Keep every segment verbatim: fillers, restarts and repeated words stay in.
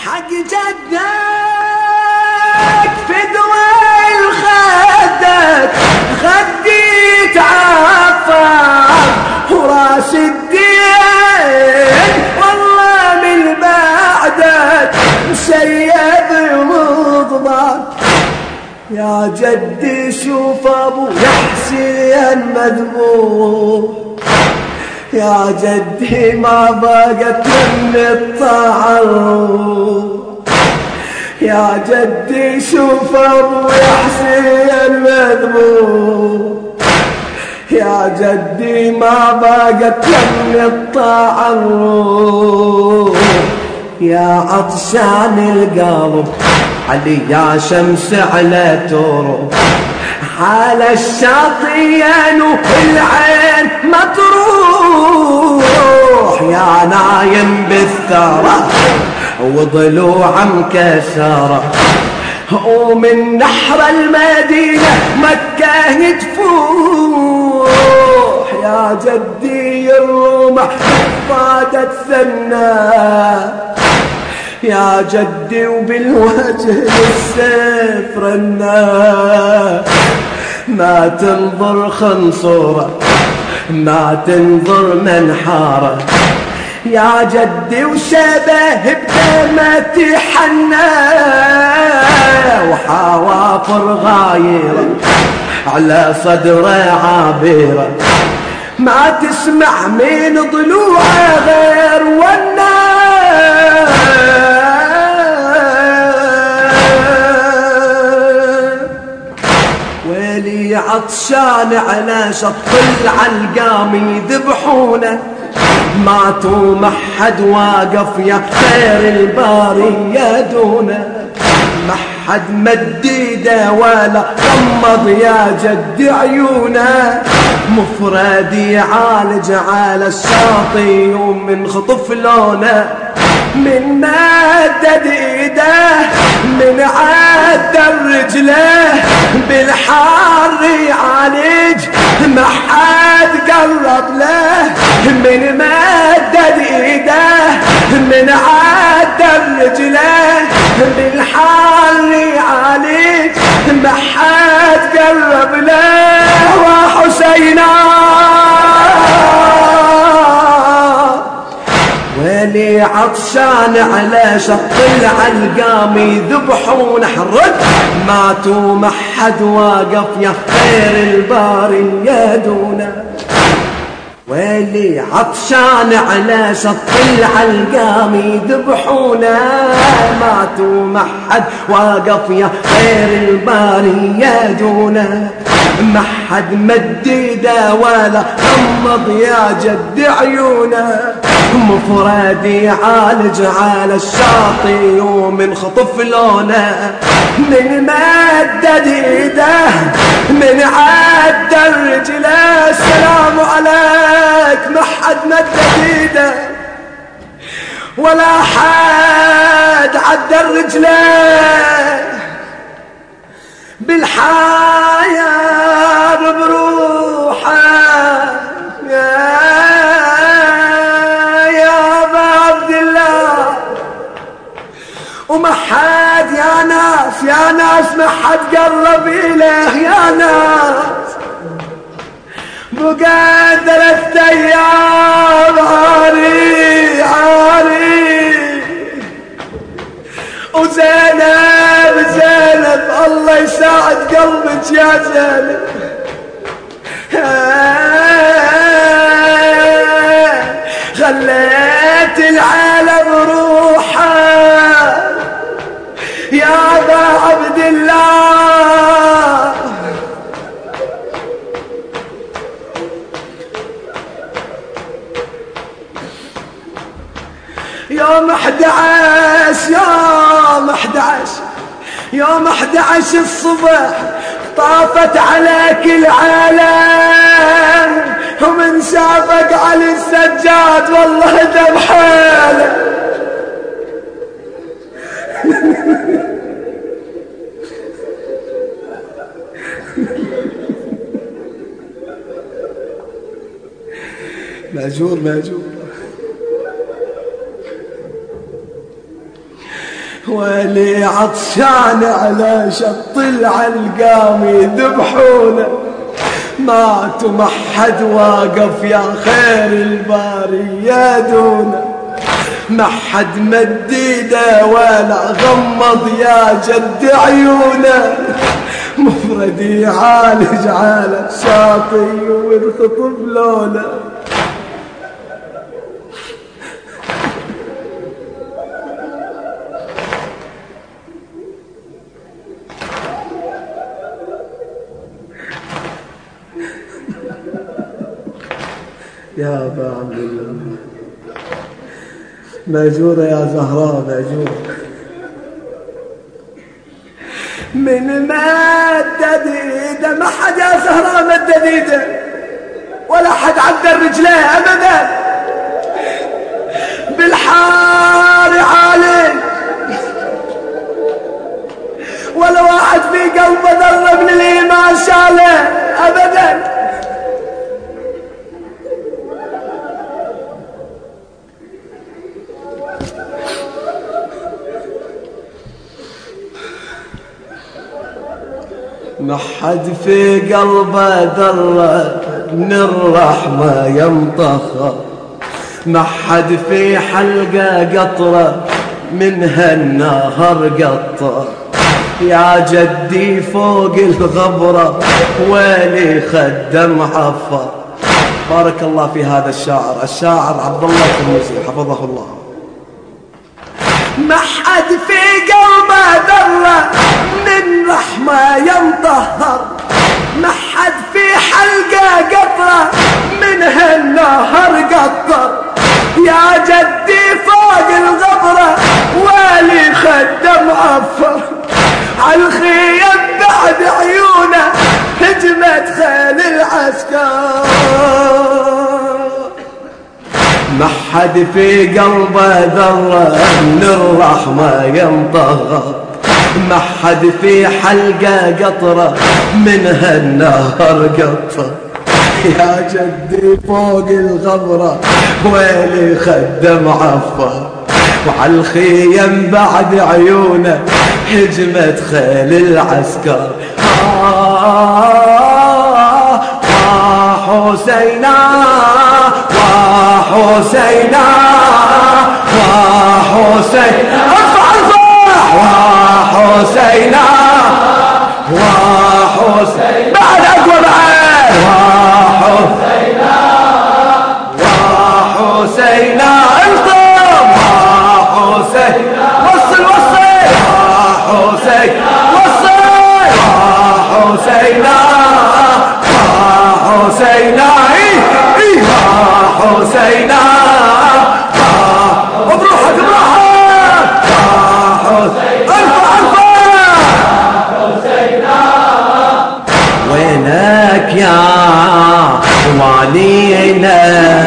حق جدك فدوى الخدك خدي تعفر وراس الدين والله من بعدك مسيب مضبط. يا جدي شوف ابو حسين مذبوح، يا جدي ما بقت من الطعر. يا جدي شوف ابو حسين مذبوح، يا جدي ما بقت من الطعر. يا عطشان القلب علي يا شمس على تروح، حال الشاطئين والعين مطروح. يا نايم بالثرى وضلوع مكسرة، ومن نحر المدينة مكة تفوح. يا جدي الرمح فادت ثنا، يا جدي وبالوجه السيف رنا. ما تنظر خنصورة ما تنظر منحارة، يا جدي وشبه بدمة حنا. وحوافر غايرة على صدره عابرة، ما تسمع من ضلوعه غير ونا. ويلي عطشان على شط العلقام يذبحونه، ماتوا محد واقف يا خير الباري دونه. محد مد ايده ولا غمض يا جد عيونه. مفرد يعالج على الشاطئ ومن خطف لونه، من مدد ايده من عدل رجله. بالحار يعالج ما حد قرب له، من مدد ايده من عدل رجله. بالحار يعالج ما حد قرب له. وحسينا ويلي عطشان على شط العلقام يذبحون حرد، ماتوا محد واقف يا خير الباري يدونه. ويلي عطشان على شط العلقام يذبحونه، ماتوا محد واقف يا خير الباري يدونه. محد مد ايده ولا غمض يا جد عيونه. مفرد يعالج على الشاطئ ومن خطف لونه، من مدد ايده من عدل رجله. السلام عليك ما حد مدد ايده ولا حد عدل رجله. بالحياة بروحه يا يا عبد الله. وما حد يا ناس يا ناس ما حد قرب إليه يا ناس. بقى ثلاث أيام عاري عاري. وزينب زينب الله يساعد قلبك يا زينب. خليت العالم روحه يا ابا عبد الله. يوم احد عشر يوم احد عشر يوم احد عشر الصبح طافت على كل عالم. ومن شافك علي السجاد والله دم حاله. مأجور مأجور. ولي عطشان على شط العلقام يذبحونه، مات وما حد واقف يا خير الباري يا دونه، ما حد مد ايده ولا غمض يا جد عيونه، مفردي يعالج على الشاطئ وينخطب لونه. يا أبا عبد الله مأجورة يا زهراء مأجورة. من مدد ايده ما حد يا زهراء مدد ايده ولا حد عدل رجليه ابدا، بالحار عليه ولا واحد في قلبه ذره من الايمان شاله ابدا. ما حد في قلبه ذرة من الرحمة ينطخ، ما حد في حلقه قطرة من هالنهر قطر، يا جدي فوق الغبرة ويلي خدم عفر. بارك الله في هذا الشاعر، الشاعر عبد الله الترمذي حفظه الله. ما حد في قلبه ذرة من رحمة ينطهر، ما حد في حلقه قطرة من هالنهر قطر، يا جدي فوق الغبرة والي خدم عفر، عالخيم بعد عيونه هجمت خيل العسكر. ما حد في قلبه ذرة من الرحمة ينطهر، ما حد في حلقه قطرة من هالنهر قطر، يا جدي فوق الغبرة ويلي خدم عفر، وعالخيم بعد عيونه هجمت خيل العسكر. آه حسينا وحسينا وحسينا ارفع ارفع وحسينا وحسينا بعد اقوى بعد وحسينا وحسينا انطم وحسينا وصل وصل وحسينا وصل وحسينا وحسينا حسينا بروحك بروحك ارفع ارفع حسينا. وينك يا والينا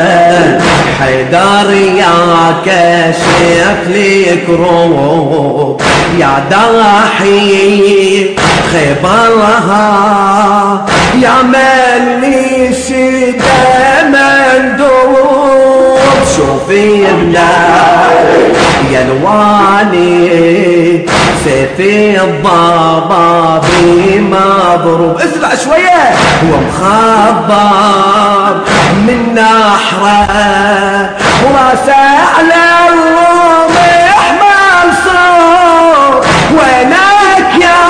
حيدر يا كشف لي كروب، يا داحي خبرها يا ملي شده مندوب، شوفي بلاد يا الوالي سيفي الضبابي مضروب، اسرع شويه ومخبر من نحره وراسه على الروم يحمل صوت. وينك يا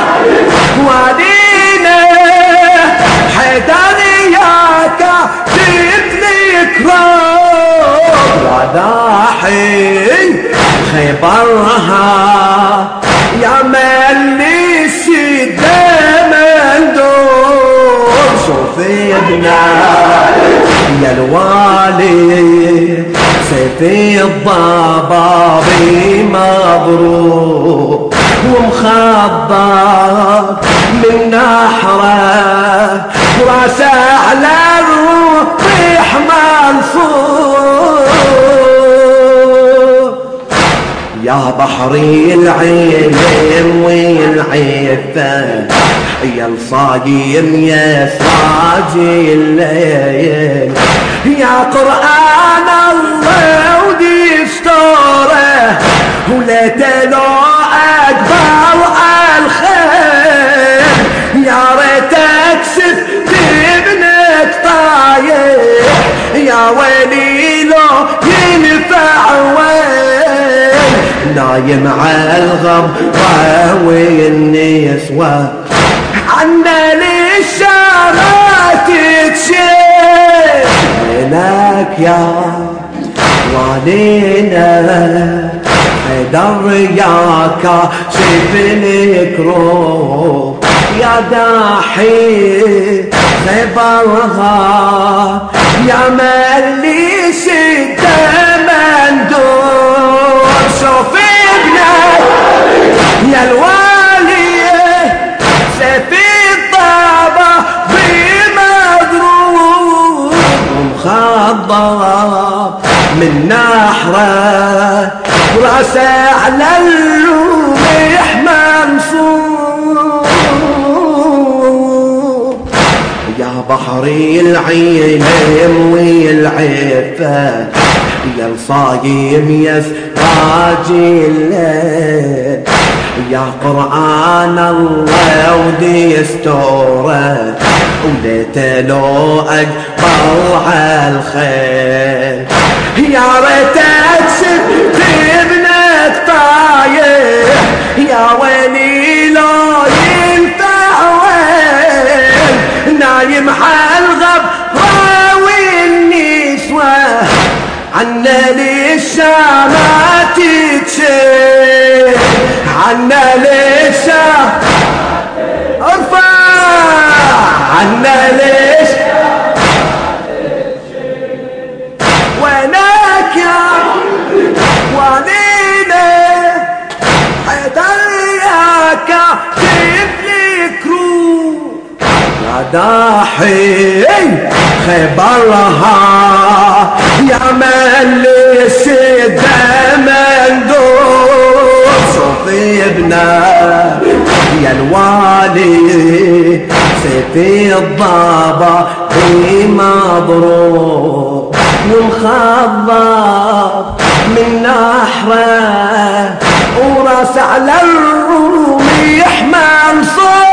وادينا حيدر يا كاتب كروب، وضاحي خبرها يا ملي الشده مندوب، شوفي ابنا يا الوالي سيفي الضبابي مضروب، ومخبر من نحره وراسه على الروح منصور. يا بحري العلم والعفة يا الصاقيم يا سراجي الليل، يا قرآن الله ودستوره وليت لو أكبر الخير يا ريتك سفت ابنك طايح يا ويلي لو ينفع وين نايم على الغبرة والنسوة عنا للشارات تشيل هناك يا والينا حيدر يا كاشف الكروب يا داحي خبرها يا ملي سد مندور شوف ابنك يا الوالية سفي الطابة بمضروب ومخضب من نحره راسه على الرمح منصوب يا بحري العلم والعفة يا الصايم يسراج الليل يا قرآن الله وديستوره وليت لو أكبر عالخير يا ريتك سبت ابنك طايح يا ويلي لو ينفع وين نايم حالغب والنسوة عنا للشامات تشيل عنا للشامات ارفع عنا للشامات وينك يا والينا حيدر يا كاشف الكروب يا داحي خبرها يا ملي سد مندور شوفي ابنك يا الوالي سيفي الضابة في مضروب ومخضب من نحره وراس على الرمح منصوب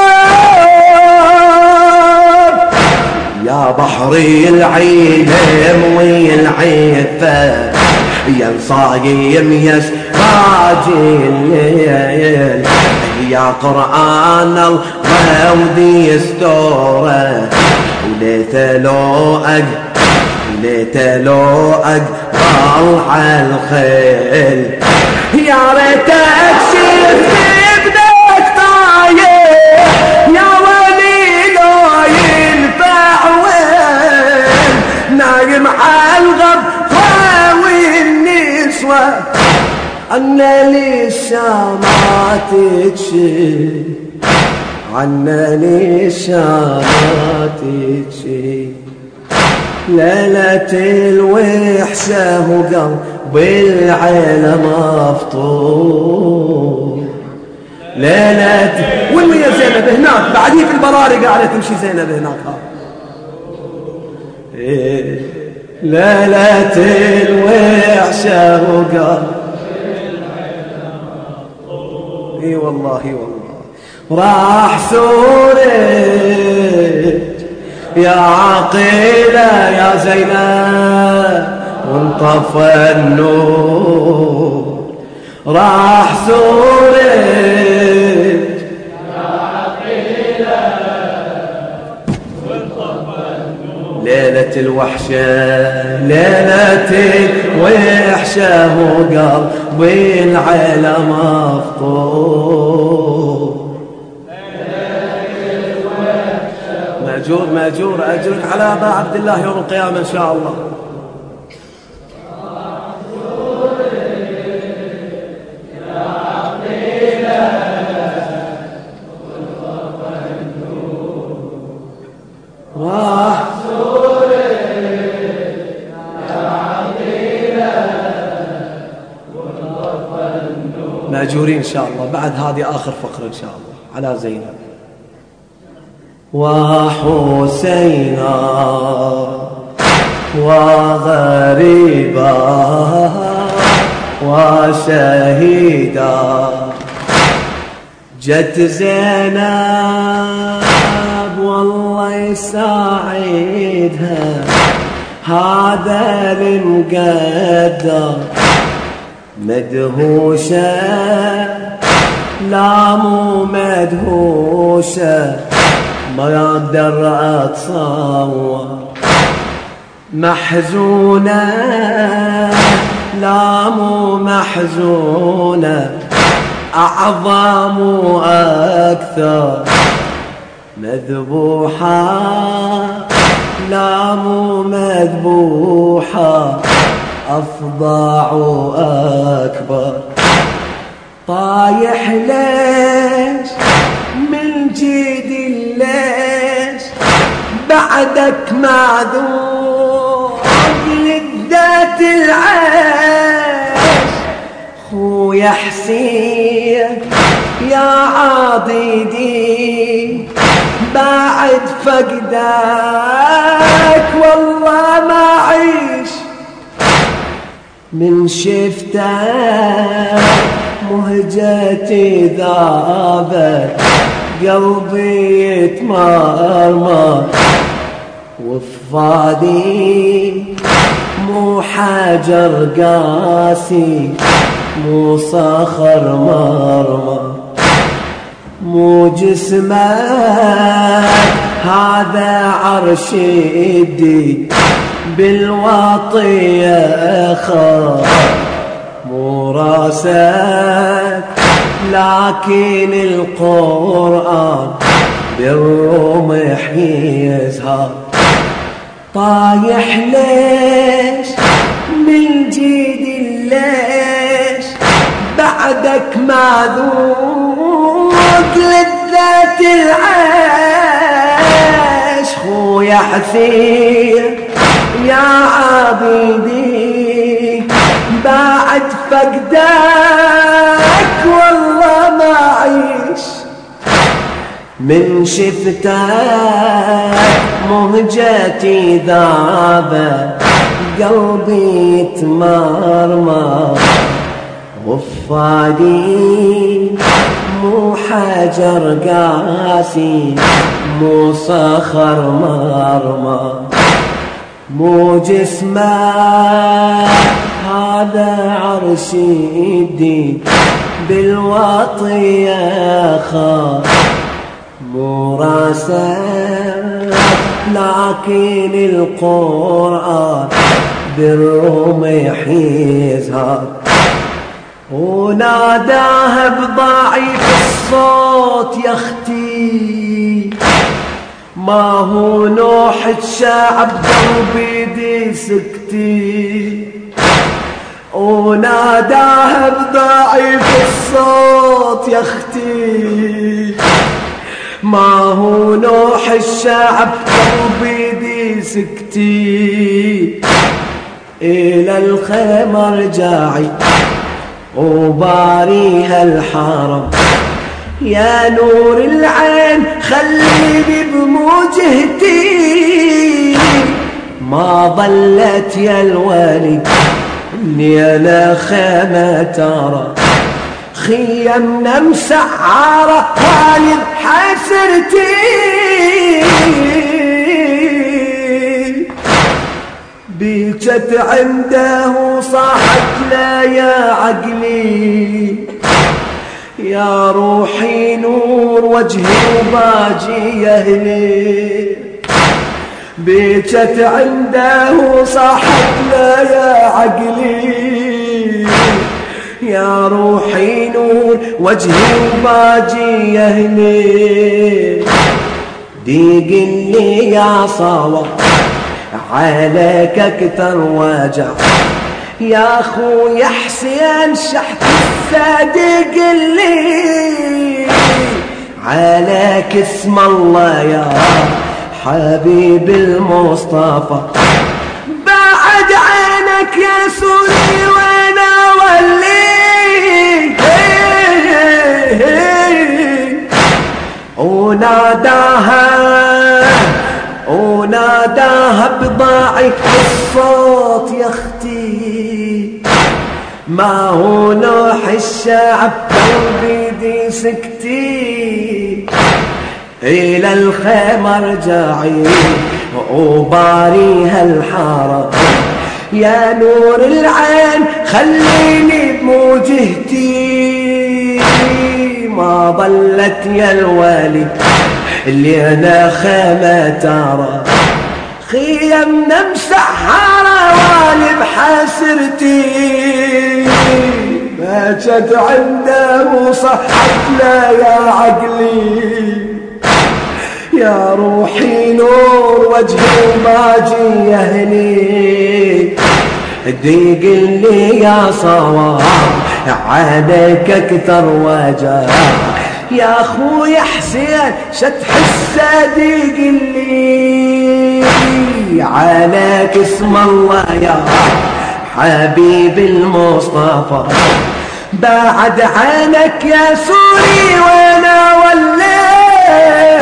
يا بحري العلم والعفة يا الصايم يسراج الليل يا قرآن الله وديستوره وليت لو أكبر ليت لو أكبر عالخيل يا ريتك شفت ابنك طايح يا ولي لو ينفع وين نايم عالغبرة والنسوة عنا للشامات تشيل عنا للشامات تشيل ليلة الوحشة وقلب العيلة مفطور ليلة وين ويا زينب هناك بعديه في البراري قاعدة تمشي زينب هناك إيه ليلة الوحشة وقلب اي والله اي والله راح سوري يا عقيلة يا زينب وانطفى النور راح سوري يا عقيلة وانطفى النور ليلة الوحشة ليلة الوحشة وقلبي العيلة مفطور مأجور مأجور أجرك على أبا عبد الله يوم القيامة إن شاء الله. راح مأجورين إن شاء الله. بعد هذه آخر فقرة إن شاء الله على زينب. وحسينا وغريبا وشهيدا. جت زينب والله يساعدها هذا المقدر، مدهوشة لا مو مدهوشة ما اقدر اتصور، محزونة لا مو محزونة أعظم وأكثر، مذبوحة لا مو مذبوحة أفظع وأكبر. طايح ليش من جيدي ليش بعدك معذور لذات العيش، خويا حسين يا عضيدي بعد فقدك والله ما عيش، من شفتك مهجتي ذابت قلبي يتمرمر، وفادي مو حجر قاسي مو صخر مرمر، مو جسمك هذا عرش يدي بالوطية خار، مو راسك لكن القرآن بالرمح يزهر. طايح ليش من جيدي ليش بعدك معذوق لذات العيش، خويا حسين يا عبيدي بعد فقدك والله ما عيش، من شفتك مهجتي ذابت قلبي يتمرمر، وفادي مو حجر قاسي مو صخر مرمر، مو جسمك هذا عرش يدي بالوطية خار، مو راسك لكن القرآن بالرمح يزهر. وناداها بضعيف الصوت يا اختي ما هو نوح الشعب دربي دي سكتي، وناداها بضعيف الصوت يا اختي ما هو نوح الشعب دربي دي سكتي، إلى الخيمة رجعي وباريها الحرم، يا نور العين خليني بموجهتي، ما ضلت يا الولي اني انا خيمة ترى، خيمنا مسعرة والد حسرتي، بيجت عنده وصاحت لا يا عقلي، يا روحي نور وجهي وباجي يهلي، بيجت عنده وصاحت لا يا عقلي، يا روحي نور وجهي وباجي يهلي، ديق لي يا صواب عليك اكثر وجع، يا خويا حسين شحت الصادق اللي عليك اسم الله يا حبيب المصطفى، بعد عينك يا سوري وانا ولي، وناداها وناداها بضاعف الصوت يا اختي ما هو نوح الشعب بيدي سكتي إلى الخيمة ارجعي وباريها الحارة يا نور العين خليني بموجهتي ما ضلت يا الوالي اللي أنا خيمة ترى خيمنا مسحرة والي بحسرتي ما جت عنده وصحت لا يا عقلي يا روحي نور وجهي وباجي يهني ضيق لي يا صواب عليك اكثر وجع يا اخويا حسين شتحس ضيق لي عليك اسم الله يا حبيب المصطفى بعد عنك يا سوري وانا وليت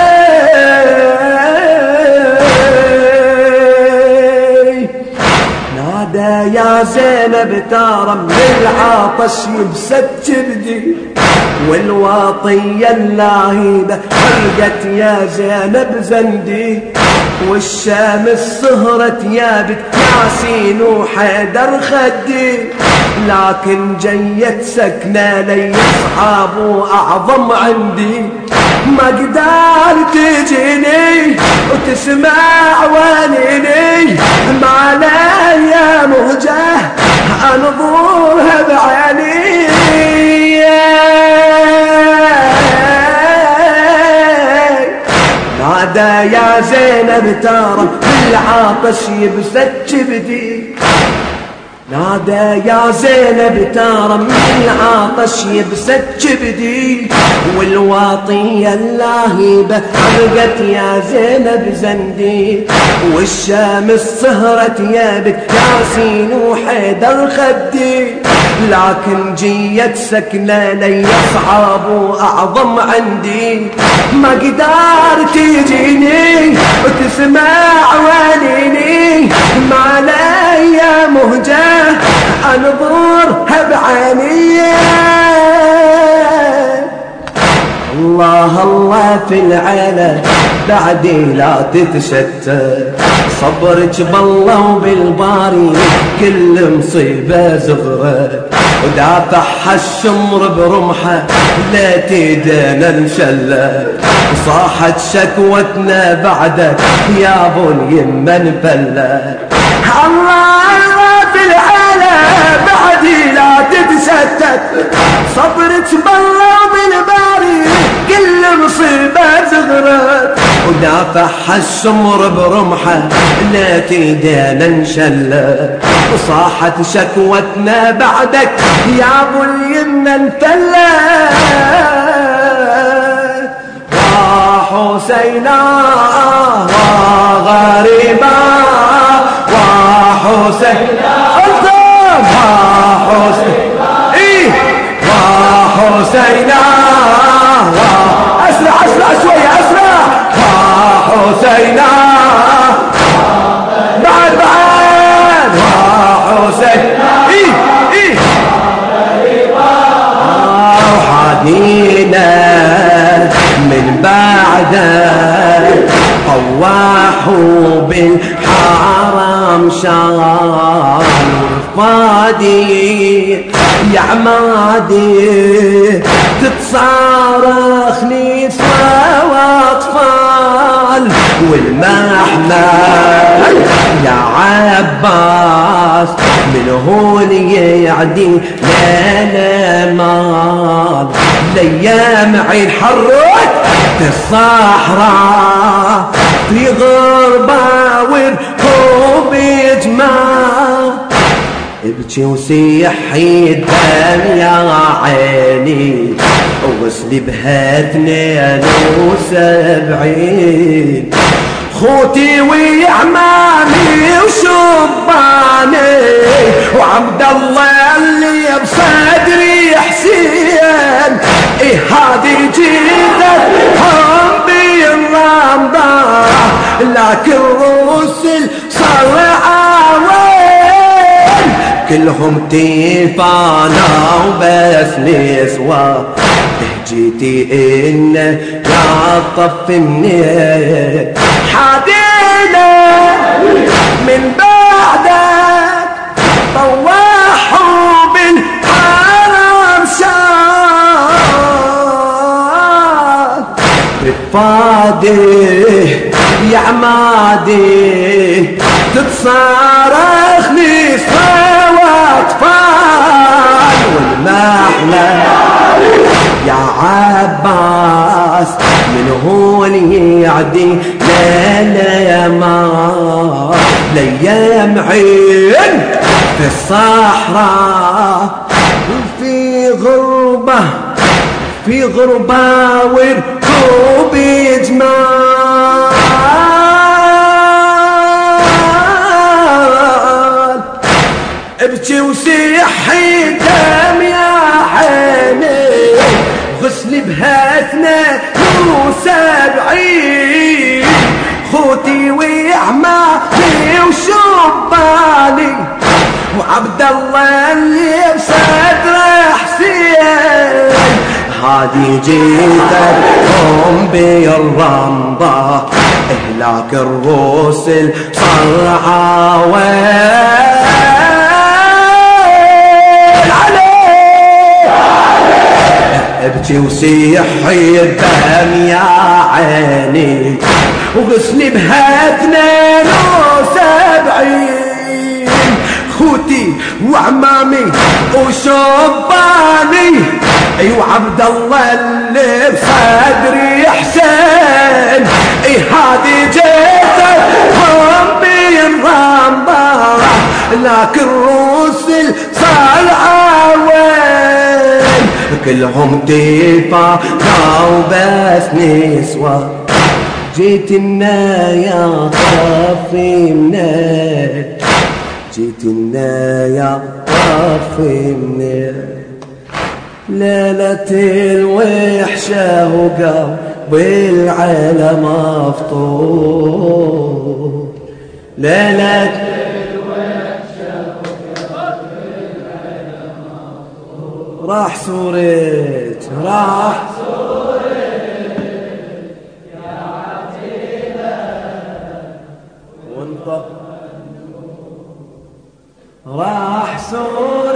نادى يا زينب ترى من العطش يبست جبدي والواطية اللاهيبة حرقت يا زينب زندي والشمس سهرت يابت ياسين وحيدر خدي لكن جيت سكنة لي اصحاب واعظم عندي ما قدرت تجيني وتسمع ونيني ما ليا مهجة انظرها بعيني نادى يا زينب ترى بالعطش يبست جبدي نادى يا زينب ترى من العطش يبست جبدي والواطية اللاهيبة حرقت يا زينب زندي والشمس سهرت يابت ياسين وحيدر خدي لكن جيت سكنة لي أصعب وأعظم عندي ما قدرت تجيني وتسمع وليني ما لي مهجة انظرها بعيني الله الله في العلا بعدي لا تتشتت صبرك بالله وبالباري كل مصيبة زغرة ودافعها الشمر برمحة لا تيدنا انشلت صاحت شكوتنا بعدك يا ابو اليمة نفلت الله الله في العلا بعدي لا تتشتت صبرك بالله وبالباري كل مصيبة زغرت ودافعها الشمر برمحة لا تيدنا انشلت وصاحت شكوتنا بعدك يا ابو اليمة انفلت وحسينا وغريبا وحسينا الضم وحسينا ايه وحسينا اسرع اسرع شوية اسرع وحسينا بعد بعد وحسينا ايه ايه وحدينا من بعدك طواحوا بالحرم شال فادي يا عمادي تتصارخ نساء واطفال والمحمل يا عباس من هون يعدي لا مال الايام عين حرت في الصحراء في غربة وركوب جمال ابكي وسيحي الدم يا عيني وغسلي بها اثنين وسبعين خوتي وعمامي وشباني وعبد الله اللي بصدري حسين ايه هادي جيتهم بالرمضان لكن الرسل صار عاوين كل كلهم تيفانا وبس نسوى جيتي إن يا طف مني حدينا من بعدك طوحوا بالحرم شان رفادي يا عمادي تتصارخني صوت فان والمحلى يا عباس من هو اللي يعدي لا لا يا ما ليام عين في الصحراء في غربة في غربة وركوب جمال ابكي وسيحي دم يا عيني غسلي بهاتنا وسبعين خوتي وعمامي وشباني وعبد الله اللي بصدر حسين هادي جيتكم بالرمضة اهلاك الرسل صرعا ابكي وسيحي الدم يا عيني وغسلي بها اثنين وسبعين خوتي وعمامي وشباني ايوه عبد الله اللي بصدري حسين اي هادي جيتهم بالرمضة لكن الرسل صالحة وين كلهم تيفا وبس نسوى جيت لنا يا طافي منك جيت لنا يا طافي منك ليلة الوحشة وقلب العالم مفطور ليلة الوحشة وقلب العالم مفطور راح سوريت راح سوريت يا عتيبة وانطق راح سوريت